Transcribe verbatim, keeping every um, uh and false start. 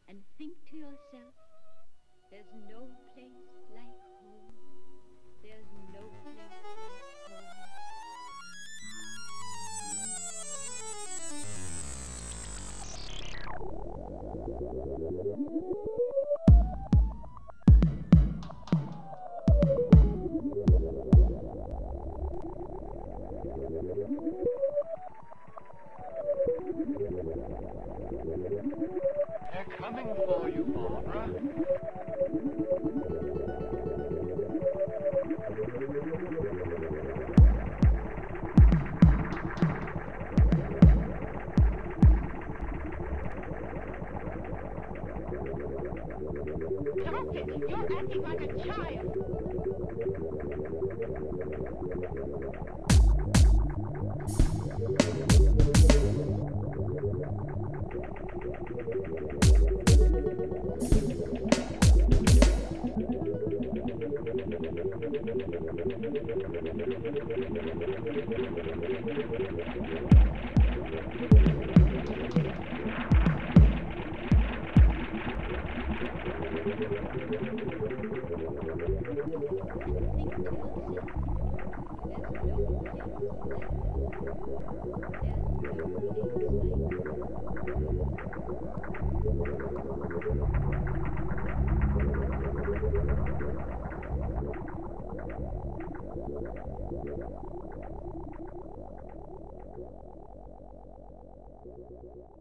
and think to yourself, there's no place like home. There's no place like home. They're coming for you, Barbara. Stop it! You're acting like a child! Thank you.